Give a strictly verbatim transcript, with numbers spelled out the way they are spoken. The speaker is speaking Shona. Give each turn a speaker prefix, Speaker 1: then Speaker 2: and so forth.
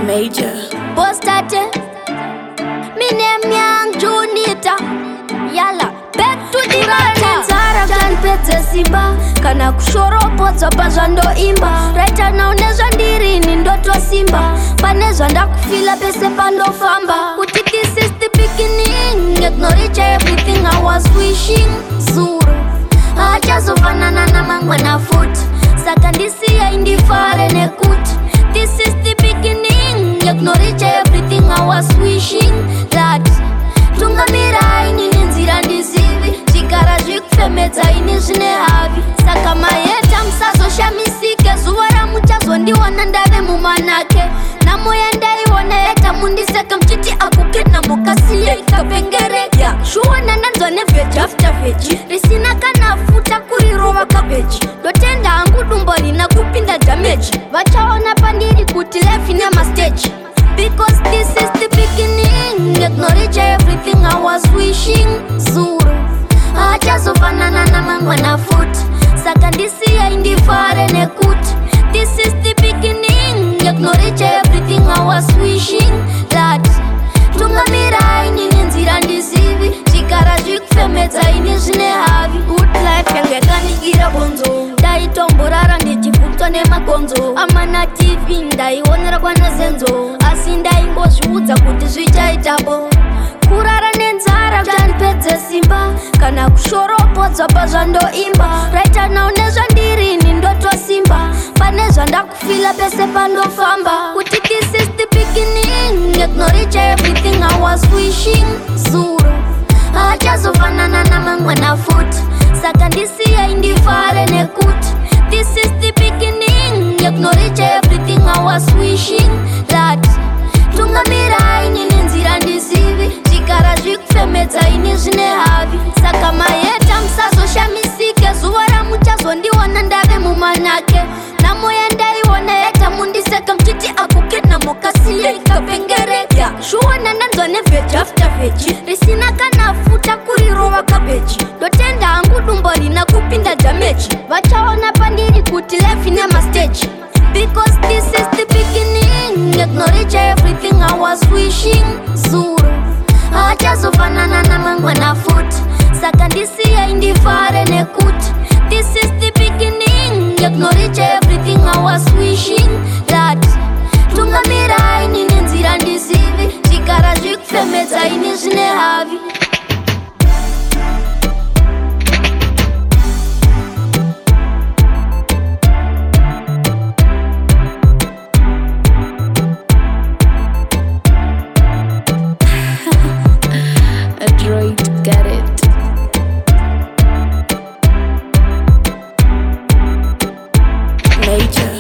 Speaker 1: Major.
Speaker 2: Postate, me name Young Junita. Yalla, back to the rata. Zara can pete simba, kana kushoropoza pazando imba. Right now nezwa ndiri ni ndoto simba, panezwa ndakufila pese pando famba. Kuti this is the beginning, acknowledge everything I was wishing. Zuru, achazofanana na mangwana foot, sakandisia indifare nekut. This is the beginning, acknowledge everything I was wishing. That tungamira ini nzira ndizivi, chikara zvikufemedza ini zvine havi. Saka maeta msazo shamisike, zuva ramuchazo ndiwana ndave mumanake. Namoya ndaiona eta mundiseka mchiti akukena mukasiye ikapengereka. Shuwana nanzwa neveji after veji, risina kana futa kurirova kabeji. Dotenda angu dumbo rina kupinda damage, vachaona pandiri kuti life ine mastage. Because this is the beginning, acknowledge everything I was wishing. Zuru, achazofanana na mangwana foot, sakandisia indifare nekut. This is the beginning, acknowledge everything I was wishing. That tungamira ini nzira ndizivi, chikara zvikufemedza ini zvine havi. Good life yangekanigira bonzo, ndaitomborara ndichibvutwa nemagonzo. Amana T V ndaionera kwanazenzo, asi ndaingozviudza kuti zvichaitabo. Kurara nenzara kutanipedze simba, kana kushoropodzwa pazvandoimba. Right now nezva ndiri ni ndoto simba, pane zvandakufila pese pandofamba. Kuti this is the beginning, acknowledge everything I was wishing. Zuru, achazofanana na mangwana foot, sakandisia indifare nekut. This is the beginning, acknowledge everything I was wishing. That tungamira ini nzira ndizivi, chikara zvikufemedza ini zvine havi. Saka maeta msazo shamisike, zuva ramuchazo ndiwana ndave mumanake. Namoya ndaiona eta mundiseka mchiti akukena mukasiye ikapengereka. Shuwana nanzwa neveji after veji, risina kana futa kurirova kabeji. Dotenda angu dumbo rina kupinda damage, vachaona pandiri kuti life ine mastage. Because this is the beginning, acknowledge everything I was wishing. Zuru, achazofanana na mangwana foot, sakandisia indifare nekut. This is the beginning, acknowledge everything I was wishing. That tungamira ini nzira ndizivi, chikara zvikufemedza ini zvine havi.
Speaker 1: Adroit, get it. Major.